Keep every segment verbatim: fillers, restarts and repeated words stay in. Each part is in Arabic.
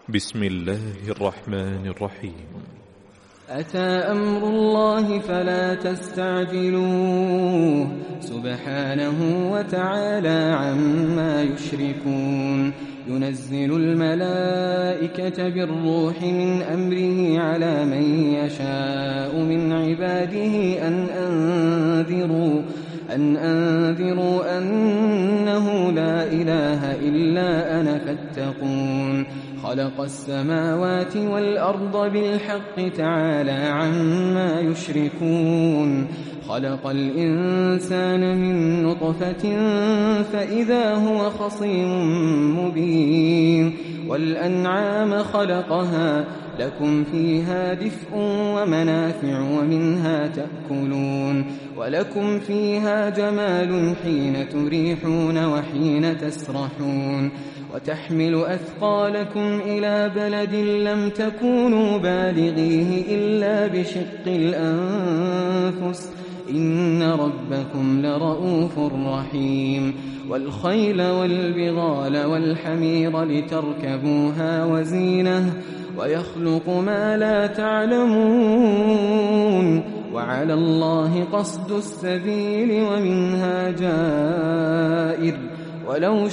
بسم الله الرحمن الرحيم. أتى أمر الله فلا تستعجلوه سبحانه وتعالى عما يشركون. ينزل الملائكة بالروح من أمره على من يشاء من عباده أن أنذروا أن أنذروا أنه لا إله إلا أنا فاتقون. خلق السماوات والأرض بالحق تعالى عما يشركون. خلق الإنسان من نطفة فإذا هو خصيم مبين. والأنعام خلقها لكم فيها دفء ومنافع ومنها تأكلون. ولكم فيها جمال حين تريحون وحين تسرحون. وتحمل أثقالكم إلى بلد لم تكونوا بالغيه إلا بشق الأنفس إن ربكم لرؤوف رحيم. والخيل والبغال والحمير لتركبوها وزينة ويخلق ما لا تعلمون. وعلى الله قصد السبيل ومنها جائر ولو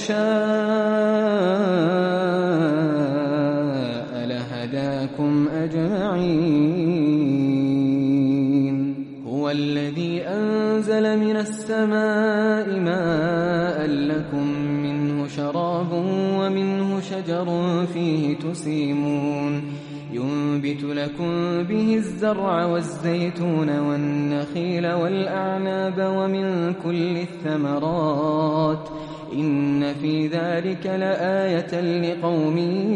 شاء لهداكم أجمعين. هو الذي أنزل من السماء ماء لكم منه شراب ومنه شجر فيه تسيمون. ينبت لكم به الزرع والزيتون والنخيل والأعناب ومن كل الثمرات إن في ذلك لآية لقوم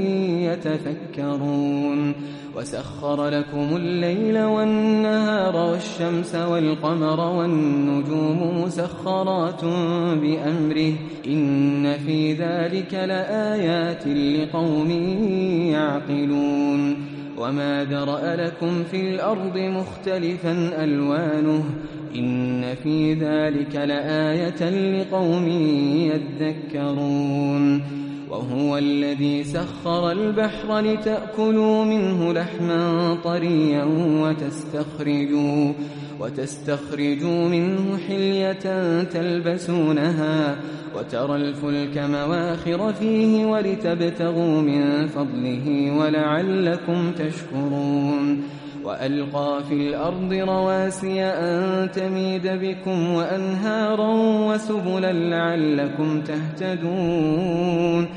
يتفكرون. وسخر لكم الليل والنهار والشمس والقمر والنجوم مسخرات بأمره إن في ذلك لآيات لقوم يعقلون. وما ذرأ لكم في الأرض مختلفا ألوانه إن في ذلك لآية لقوم يذكرون. وهو الذي سخر البحر لتأكلوا منه لحما طريا وتستخرجوا, وتستخرجوا منه حلية تلبسونها وترى الفلك مواخر فيه ولتبتغوا من فضله ولعلكم تشكرون. وألقى في الأرض رواسي أن تميد بكم وأنهارا وسبلا لعلكم تهتدون.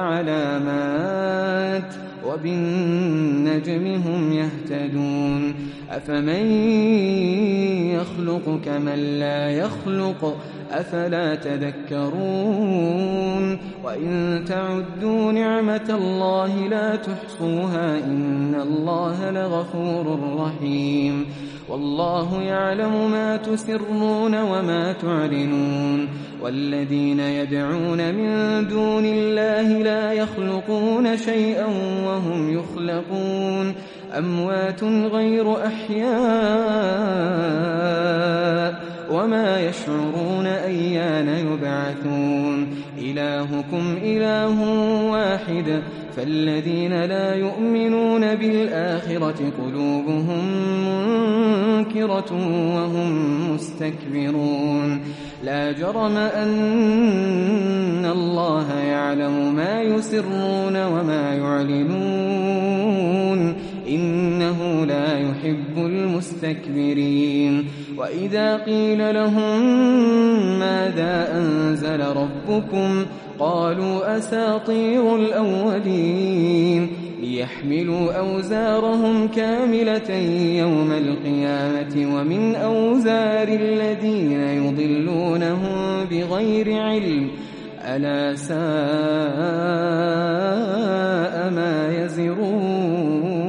وعلامات وبالنجم هم يهتدون. أفمن يخلق كمن لا يخلق أفلا تذكرون. وإن تعدوا نعمة الله لا تحصوها إن الله لغفور رحيم. والله يعلم ما تسرون وما تعلنون. والذين يدعون من دون الله لا يخلقون شيئا وهم يخلقون أموات غير أحياء وما يشعرون أيان يبعثون. إلهكم إله واحد فالذين لا يؤمنون بالآخرة قلوبهم منكرة وهم مستكبرون. لا جرم أن الله يعلم ما يسرون وما يعلنون إنه لا يحب المستكبرين. وإذا قيل لهم ماذا أنزل ربكم قالوا أساطير الأولين ليحملوا أوزارهم كاملة يوم القيامة ومن أوزار الذين يضلونهم بغير علم ألا ساء ما يزرون.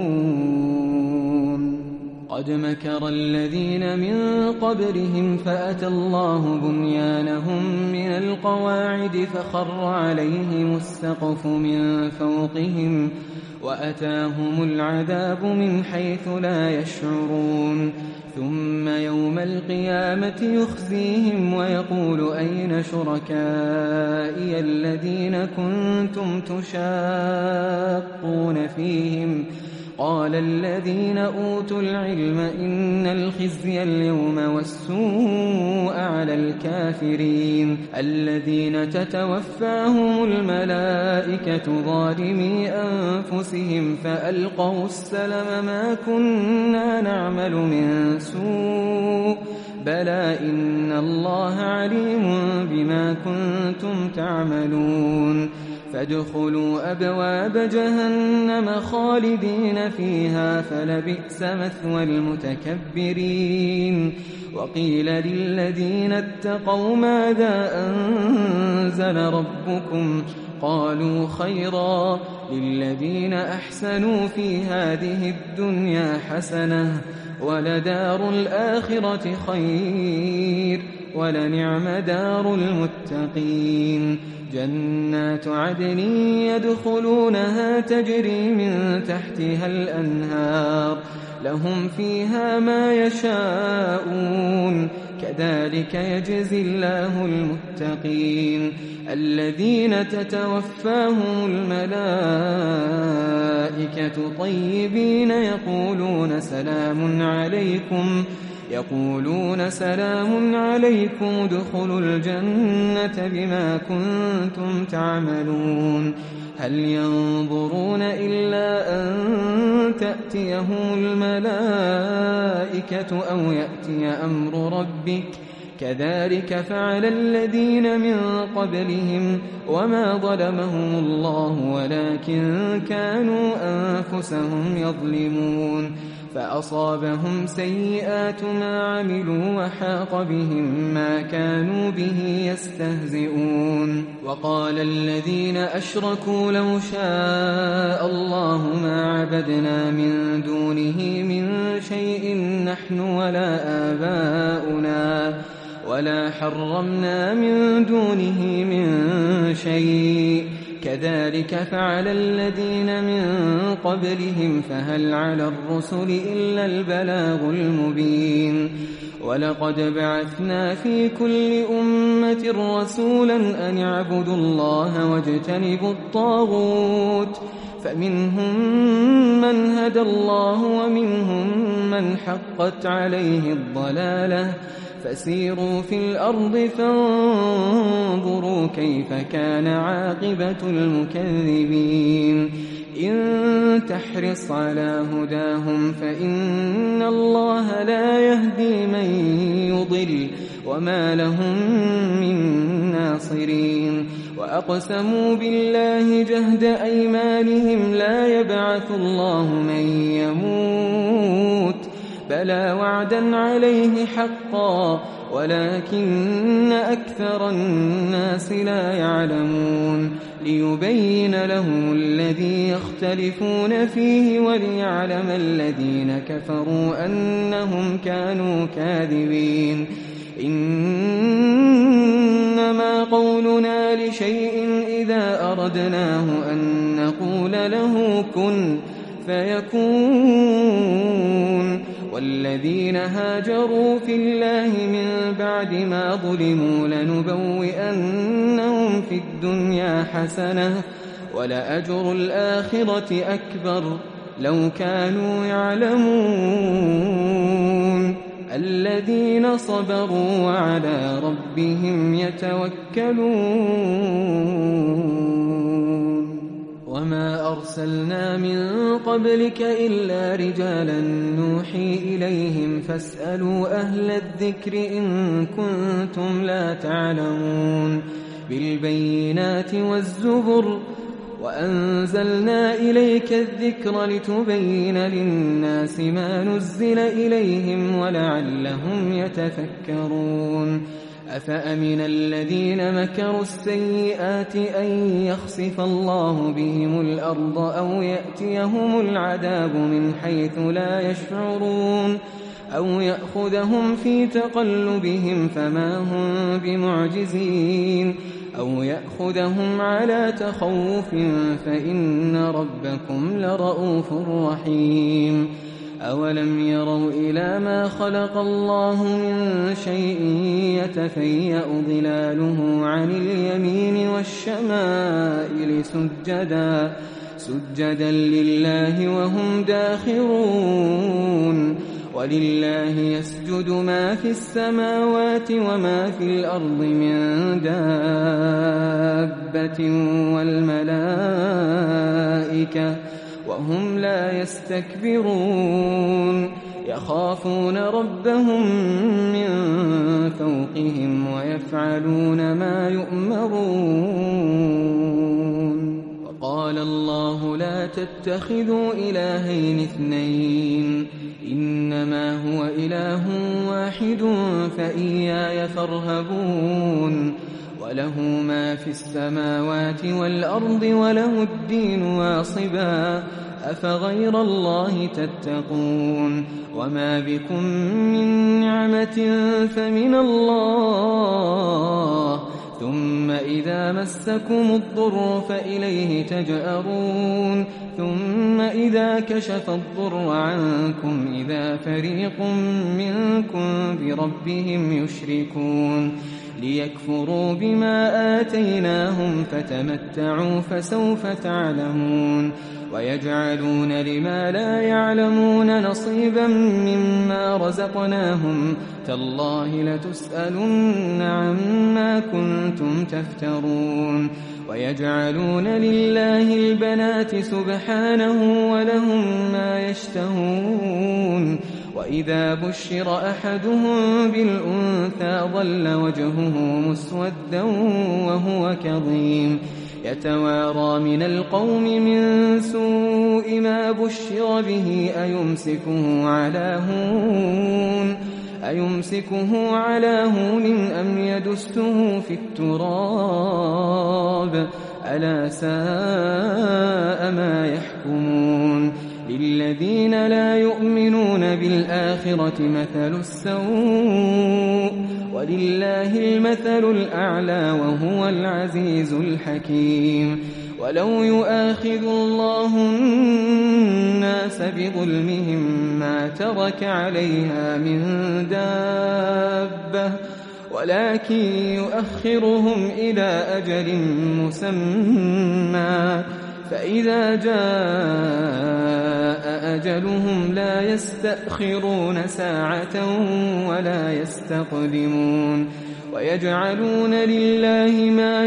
قد مكر الذين من قبلهم فأتى الله بنيانهم من القواعد فخر عليهم السقف من فوقهم وأتاهم العذاب من حيث لا يشعرون ثم يوم القيامة يخزيهم ويقول أين شركائي الذين كنتم تشاقون فيهم قال الذين أوتوا العلم إن الخزي اليوم والسوء على الكافرين الذين تتوفاهم الملائكة ظالمي أنفسهم فألقوا السلم ما كنا نعمل من سوء بلى إن الله عليم بما كنتم تعملون فادخلوا أبواب جهنم خالدين فيها فلبئس مثوى المتكبرين وقيل للذين اتقوا ماذا أنزل ربكم قالوا خيرا للذين أحسنوا في هذه الدنيا حسنة ولدار الآخرة خير ولنعم دار المتقين جنات عدن يدخلونها تجري من تحتها الأنهار لهم فيها ما يشاءون كذلك يجزي الله المتقين الذين تتوفاهم الملائكة طيبين يقولون سلام عليكم يقولون سلام عليكم ادخلوا الجنة بما كنتم تعملون هل ينظرون إلا أن تأتيهم الملائكة أو يأتي أمر ربك كذلك فعل الذين من قبلهم وما ظلمهم الله ولكن كانوا أنفسهم يظلمون فأصابهم سيئات ما عملوا وحاق بهم ما كانوا به يستهزئون وقال الذين أشركوا لو شاء الله ما عبدنا من دونه من شيء نحن ولا آباؤنا ولا حرمنا من دونه من شيء كذلك فعل الذين من قبلهم فهل على الرسل إلا البلاغ المبين ولقد بعثنا في كل أمة رسولا أن اعبدوا الله واجتنبوا الطاغوت فمنهم من هدى الله ومنهم من حقت عليه الضلالة فسيروا في الأرض فانظروا كيف كان عاقبة المكذبين إن تحرص على هداهم فإن الله لا يهدي من يضل وما لهم من ناصرين وأقسموا بالله جهد أيمانهم لا يبعث الله من يموت بلى وعدا عليه حقا ولكن أكثر الناس لا يعلمون ليبين لهم الذي يختلفون فيه وليعلم الذين كفروا أنهم كانوا كاذبين إنما قولنا لشيء إذا أردناه أن نقول له كن فيكون والذين هاجروا في الله من بعد ما ظلموا لنبوئنهم في الدنيا حسنة ولأجر الآخرة أكبر لو كانوا يعلمون الذين صبروا وعلى ربهم يتوكلون وما أرسلنا من قبلك إلا رجالا نوحي إليهم فاسألوا أهل الذكر إن كنتم لا تعلمون بالبينات والزبر وأنزلنا إليك الذكر لتبين للناس ما نزل إليهم ولعلهم يتفكرون أفأمن الذين مكروا السيئات أن يخسف الله بهم الأرض أو يأتيهم العذاب من حيث لا يشعرون أو يأخذهم في تقلبهم فما هم بمعجزين أو يأخذهم على تخوف فإن ربكم لرؤوف رحيم أولم يروا إلى ما خلق الله من شيء يتفيأ ظلاله عن اليمين والشمائل سجدا سجدا لله وهم داخرون ولله يسجد ما في السماوات وما في الأرض من دابة والملائكة وهم لا يستكبرون يخافون ربهم من فوقهم ويفعلون ما يؤمرون وقال الله لا تتخذوا إلهين اثنين إنما هو إله واحد فإياي فارهبون وله ما في السماوات والأرض وله الدين واصبا أفغير الله تتقون وما بكم من نعمة فمن الله ثم إذا مسكم الضر فإليه تجأرون ثم إذا كشف الضر عنكم إذا فريق منكم بربهم يشركون ليكفروا بما آتيناهم فتمتعوا فسوف تعلمون ويجعلون لما لا يعلمون نصيبا مما رزقناهم تالله لتسألن عما كنتم تفترون ويجعلون لله البنات سبحانه ولهم ما يشتهون وإذا بشر أحدهم بالأنثى ظل وجهه مسودا وهو كظيم يتوارى من القوم من سوء ما بشر به أيمسكه على هون أيمسكه على هون أم يدسه في التراب ألا ساء ما يحكمون للذين لا يؤمنون بالآخرة مثل السوء ولله المثل الأعلى وهو العزيز الحكيم ولو يؤاخذ الله الناس بظلمهم ما ترك عليها من دابة ولكن يؤخرهم إلى أجل مسمى فإذا جاء أجلهم لا يستأخرون ساعة ولا يستقدمون ويجعلون لله ما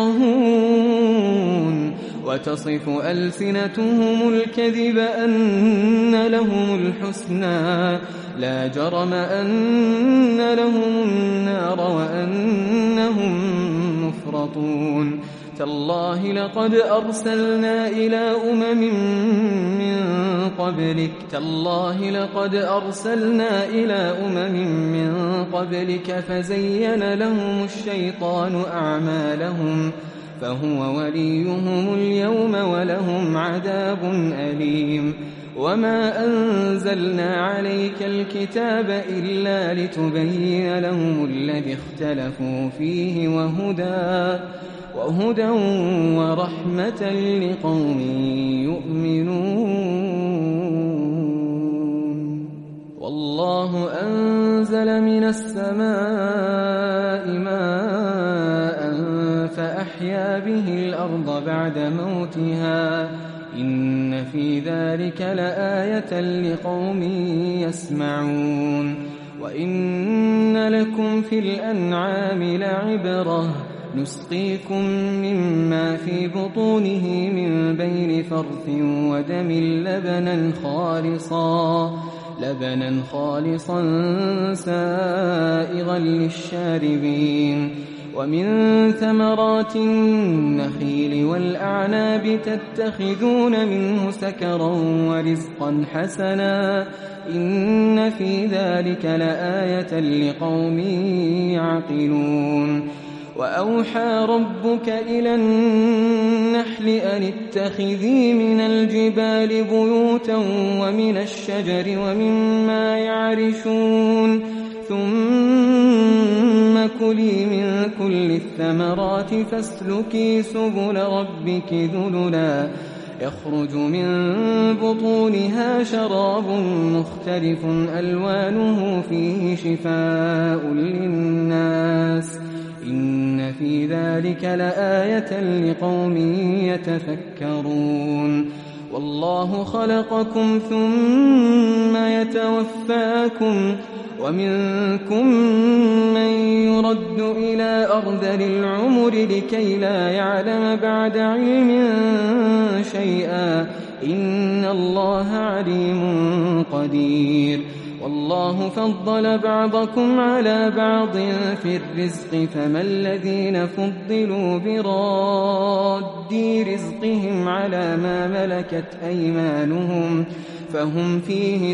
يكرهون وتصف ألسنتهم الكذب أن لهم الحسنى لا جرم أن لهم النار وأنهم مفرطون تالله لقد أرسلنا إلى أمم من قبلك تالله لقد أرسلنا إلى أمم من قبلك فزين لهم الشيطان أعمالهم فهو وليهم اليوم ولهم عذاب أليم وما أنزلنا عليك الكتاب إلا لتبين لهم الذي اختلفوا فيه وهدى وهدى ورحمة لقوم يؤمنون والله أنزل من السماء ماء فأحيا به الأرض بعد موتها إن في ذلك لآية لقوم يسمعون وإن لكم في الأنعام لعبرة نسقيكم مما في بطونه من بين فرث ودم لبنا خالصا لبنا خالصا سائغا للشاربين ومن ثمرات النخيل والأعناب تتخذون منه سكرا ورزقا حسنا إن في ذلك لآية لقوم يعقلون وأوحى ربك إلى النحل أن اتخذي من الجبال بيوتا ومن الشجر ومما يعرشون ثم كلي من كل الثمرات فاسلكي سبل ربك ذللا يخرج من بطونها شراب مختلف ألوانه فيه شفاء للناس إن في ذلك لآية لقوم يتفكرون والله خلقكم ثم يتوفاكم ومنكم من يرد إلى أرذل العمر لكي لا يعلم بعد علم شيئا إن الله عليم قدير والله فضل بعضكم على بعض في الرزق فما الذين فضلوا براد رزقهم على ما ملكت أيمانهم فهم فيه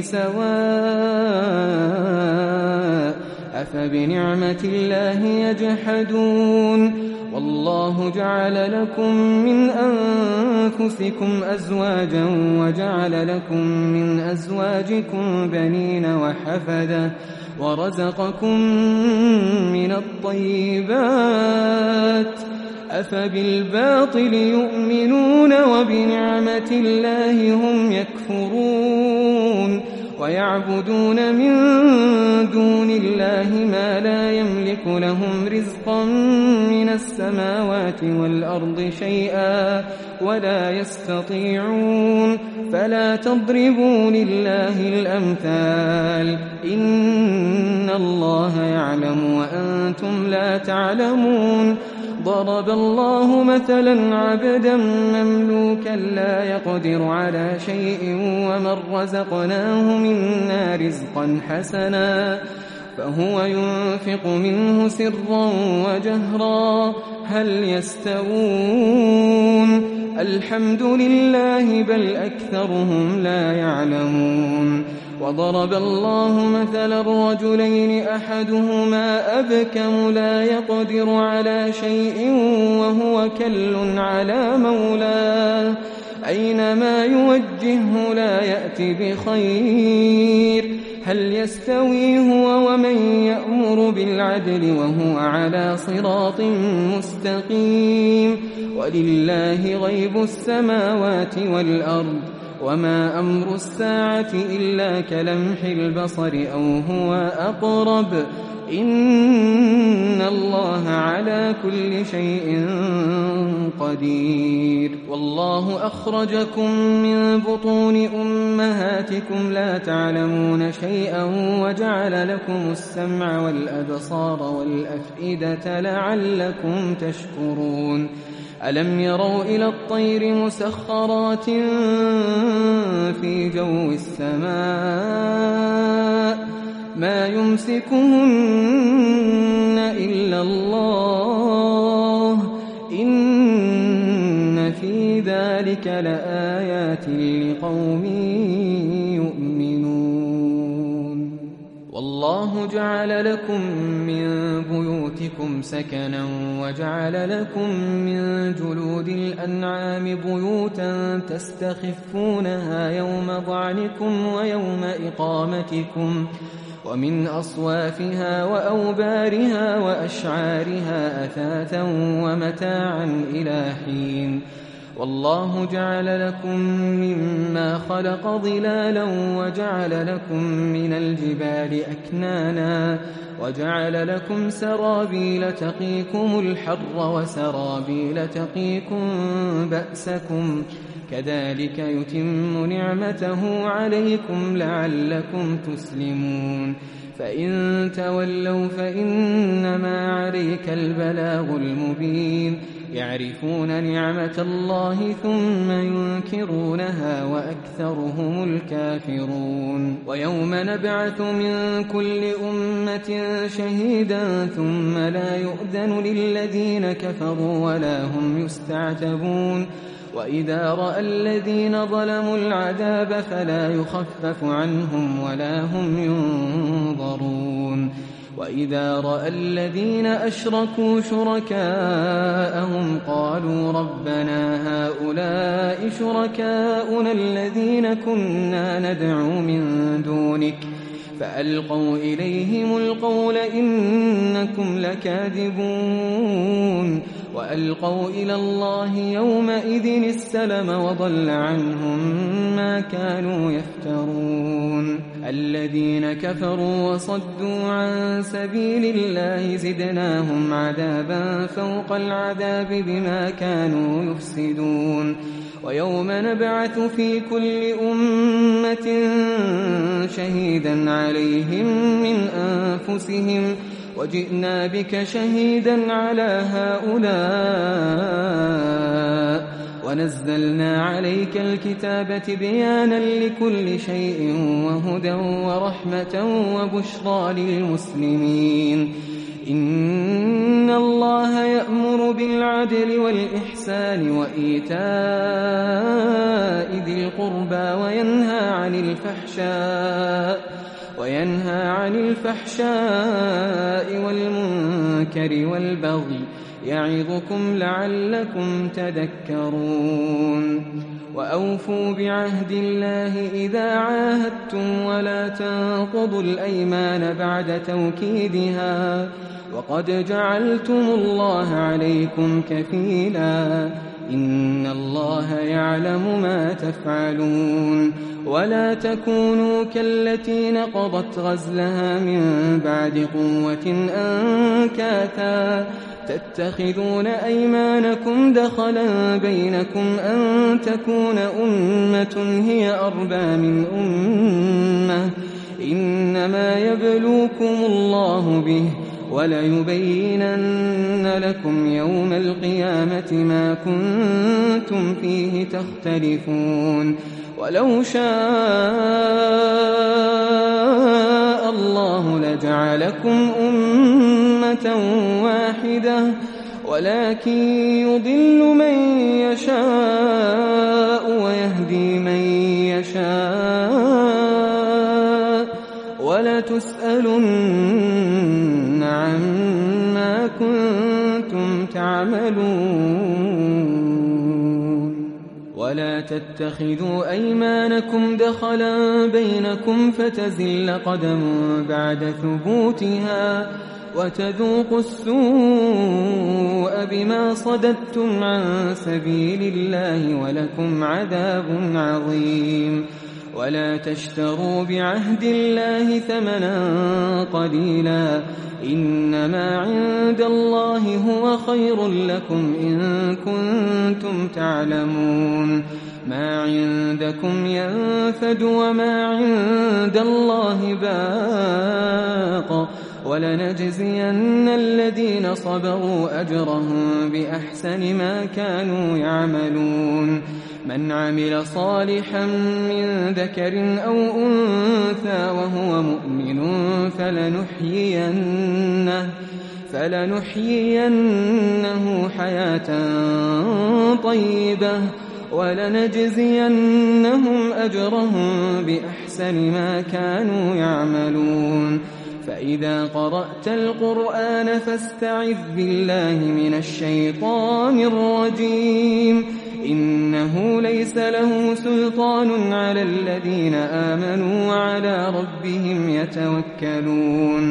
سواء أفبنعمة الله يجحدون والله جعل لكم من أنفسكم أزواجا وجعل لكم من أزواجكم بنين وحفدة ورزقكم من الطيبات أفبالباطل يؤمنون وبنعمة الله هم يكفرون ويعبدون من دون الله ما لا يملك لهم رزقا من السماوات والأرض شيئا ولا يستطيعون فلا تضربوا لله الأمثال إن الله يعلم وأنتم لا تعلمون ضرب الله مثلا عبدا مملوكا لا يقدر على شيء ومن رزقناه منا رزقا حسنا فهو ينفق منه سرا وجهرا هل يستوون الحمد لله بل أكثرهم لا يعلمون وضرب الله مثلا الرجلين أحدهما أبكم لا يقدر على شيء وهو كل على مولاه أينما يوجهه لا يأتي بخير هل يستوي هو ومن يأمر بالعدل وهو على صراط مستقيم ولله غيب السماوات والأرض وما أمر الساعة إلا كلمح البصر أو هو أقرب إن الله على كل شيء قدير والله أخرجكم من بطون أمهاتكم لا تعلمون شيئا وجعل لكم السمع والأبصار والأفئدة لعلكم تشكرون ألم يروا إلى الطير مسخرات في جو السماء ما يمسكهن إلا الله إن في ذلك لآيات لقوم يؤمنون والله جعل لكم من بيوتكم سكنا وجعل لكم من جلود الأنعام بيوتا تستخفونها يوم ضعنكم ويوم إقامتكم ومن أصوافها وأوبارها وأشعارها أثاثا ومتاعا إلى حين والله جعل لكم مما خلق ظلالا وجعل لكم من الجبال أكنانا وجعل لكم سرابيل تقيكم الحر وسرابيل تقيكم بأسكم كذلك يتم نعمته عليكم لعلكم تسلمون فإن تولوا فإنما عليك البلاغ المبين يعرفون نعمة الله ثم ينكرونها وأكثرهم الكافرون ويوم نبعث من كل أمة شهيدا ثم لا يؤذن للذين كفروا ولا هم يستعتبون وإذا رأى الذين ظلموا العذاب فلا يخفف عنهم ولا هم ينظرون وإذا رأى الذين أشركوا شركاءهم قالوا ربنا هؤلاء شركاؤنا الذين كنا ندعو من دونك فألقوا إليهم القول إنكم لكاذبون وألقوا إلى الله يومئذ السلم وضل عنهم ما كانوا يفترون الذين كفروا وصدوا عن سبيل الله زدناهم عذابا فوق العذاب بما كانوا يفسدون ويوم نبعث في كل أمة شهيدا عليهم من أنفسهم وجئنا بك شهيدا على هؤلاء ونزلنا عليك الكتاب بيانا لكل شيء وهدى ورحمة وبشرى للمسلمين إن الله يأمر بالعدل والإحسان وإيتاء ذي القربى وينهى عن الفحشاء وينهى عن الفحشاء والمنكر والبغي يعظكم لعلكم تذكرون وأوفوا بعهد الله إذا عاهدتم ولا تنقضوا الأيمان بعد توكيدها وقد جعلتم الله عليكم كفيلا إن الله يعلم ما تفعلون ولا تكونوا كالتي نقضت غزلها من بعد قوة أنكاثا تتخذون أيمانكم دخلا بينكم أن تكون أمة هي أربى من أمة إنما يبلوكم الله به وليبينن لكم يوم القيامة ما كنتم فيه تختلفون ولو شاء الله لجعلكم أمة واحدة ولكن يضل من يشاء ويهدي من يشاء ولتسألن عما كنتم تعملون ولا تتخذوا أيمانكم دخلا بينكم فتزل قدم بعد ثبوتها وتذوقوا السوء بما صددتم عن سبيل الله ولكم عذاب عظيم ولا تشتروا بعهد الله ثمنا قليلا إنما عند الله هو خير لكم إن كنتم تعلمون ما عندكم ينفد وما عند الله باق ولنجزين الذين صبروا أجرهم بأحسن ما كانوا يعملون من عمل صالحا من ذكر أو أنثى وهو مؤمن فلنحيينه, فلنحيينه حياة طيبة ولنجزينهم أجرهم بأحسن ما كانوا يعملون فإذا قرأت القرآن فاستعذ بالله من الشيطان الرجيم إنه ليس له سلطان على الذين آمنوا وعلى ربهم يتوكلون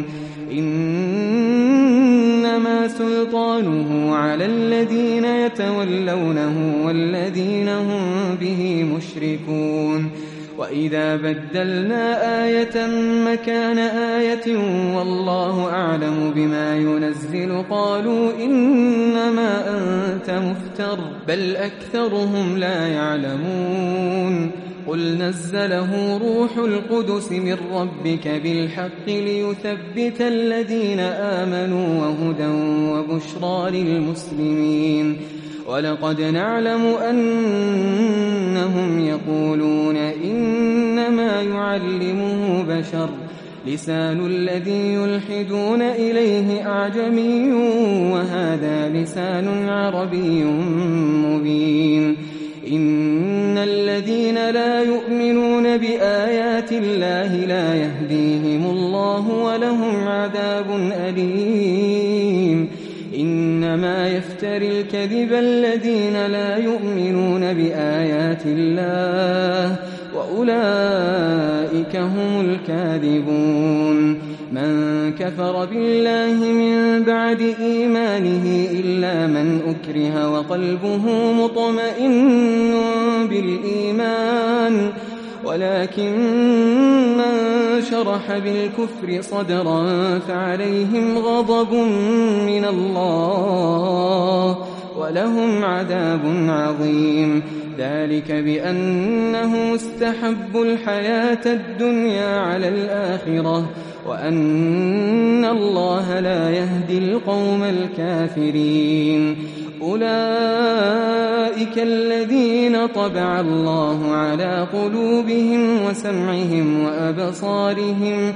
إنما سلطانه على الذين يتولونه والذين هم به مشركون وإذا بدلنا آية مكان آية والله أعلم بما ينزل قالوا إنما أنت مفتر بل أكثرهم لا يعلمون قل نزله روح القدس من ربك بالحق ليثبت الذين آمنوا وهدى وبشرى للمسلمين ولقد نعلم أنهم يقولون إنما يعلمه بشر لسان الذي يلحدون إليه أعجمي وهذا لسان عربي مبين إن الذين لا يؤمنون بآيات الله لا يهديهم الله ولهم عذاب عذاب أليم إنما يفتري الكذب الذين لا يؤمنون بآيات الله وأولئك هم الكاذبون من كفر بالله من بعد إيمانه إلا من أكره وقلبه مطمئن بالإيمان ولكن من شرح بالكفر صدرا فعليهم غضب من الله ولهم عذاب عظيم ذلك بأنه استحبوا الحياة الدنيا على الآخرة وأن الله لا يهدي القوم الكافرين أولئك الذين طبع الله على قلوبهم وسمعهم وأبصارهم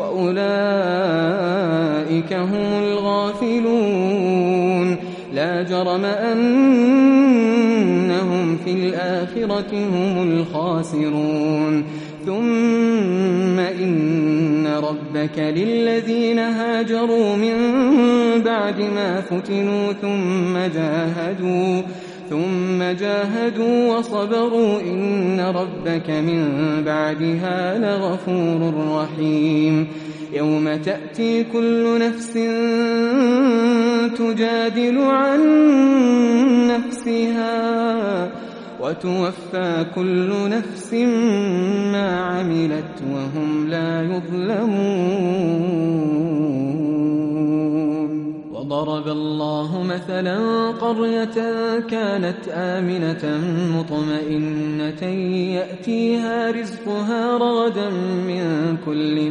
وأولئك هم الغافلون لا جرم أنهم في الآخرة هم الخاسرون ثم إن ربك للذين هاجروا من بعد ما فتنوا ثم جاهدوا ثم جاهدوا وصبروا إن ربك من بعدها لغفور رحيم يوم تأتي كل نفس تجادل عن نفسها وتوفى كل نفس ما عملت وهم لا يظلمون وضرب الله مثلا قرية كانت آمنة مطمئنة يأتيها رزقها رغدا من كل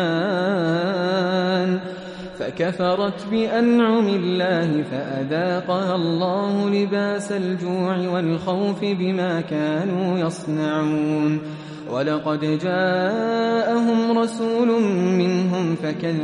مكان فكفرت بأنعم الله فأذاقها الله لباس الجوع والخوف بما كانوا يصنعون ولقد جاءهم رسول منهم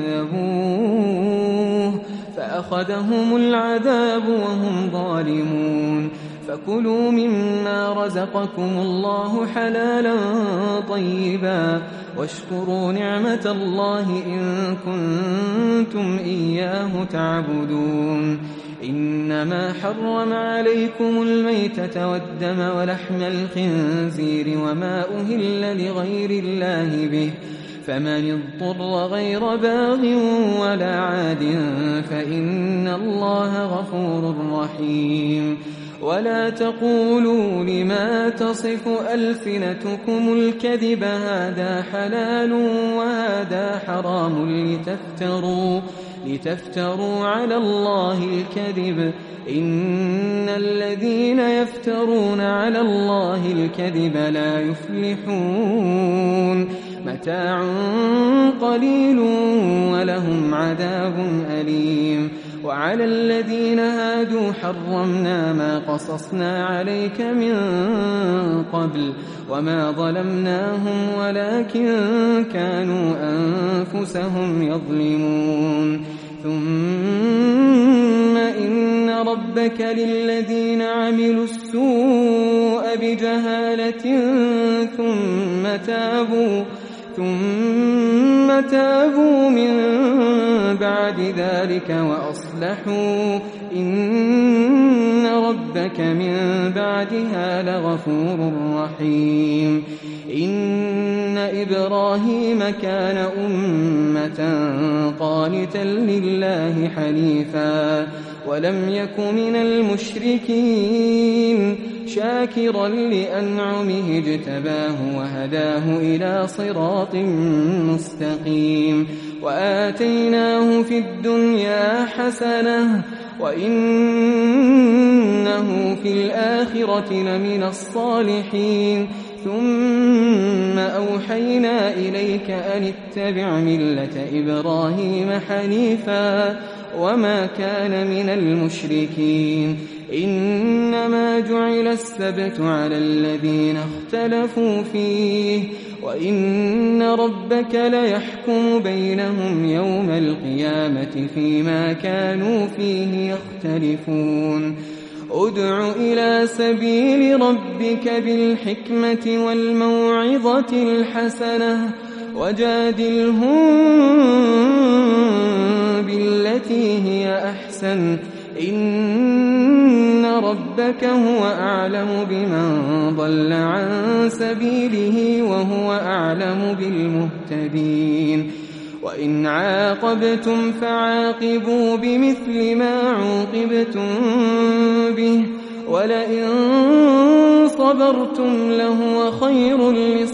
فكذبوه فأخذهم العذاب وهم ظالمون فكلوا مما رزقكم الله حلالا طيبا واشكروا نعمة الله إن كنتم إياه تعبدون إنما حرم عليكم الميتة والدم ولحم الخنزير وما أهل لغير الله به فمن اضطر غير باغ ولا عاد فإن الله غفور رحيم ولا تقولوا لما تصف ألسنتكم الكذب هذا حلال وهذا حرام لتفتروا, لتفتروا على الله الكذب إن الذين يفترون على الله الكذب لا يفلحون متاع قليل ولهم عذاب أليم وعلى الذين هادوا حرمنا ما قصصنا عليك من قبل وما ظلمناهم ولكن كانوا أنفسهم يظلمون ثم إن ربك للذين عملوا السوء بجهالة ثم تابوا ثم تابوا من بعد ذلك وأصلحوا إن ربك من بعدها لغفور رحيم إن إبراهيم كان أمة قانتا لله حنيفا ولم يك من المشركين شاكرا لأنعمه اجتباه وهداه إلى صراط مستقيم وآتيناه في الدنيا حسنة وإنه في الآخرة لمن الصالحين ثم أوحينا إليك أن اتبع ملة إبراهيم حنيفا وما كان من المشركين إنما جعل السبت على الذين اختلفوا فيه وإن ربك ليحكم بينهم يوم القيامة فيما كانوا فيه يختلفون ادع إلى سبيل ربك بالحكمة والموعظة الحسنة وجادلهم بالتي هي أحسن إن ربك هو أعلم بمن ضل عن سبيله وهو أعلم بالمهتدين وإن عاقبتم فعاقبوا بمثل ما عوقبتم به ولئن صبرتم لهو خير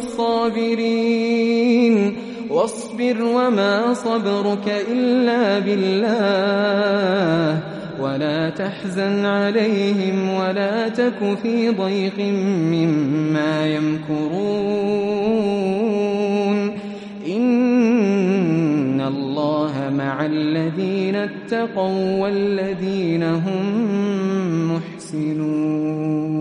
للصابرين واصبر وما صبرك إلا بالله ولا تحزن عليهم ولا تك في ضيق مما يمكرون إن الله مع الذين اتقوا والذين هم محسنون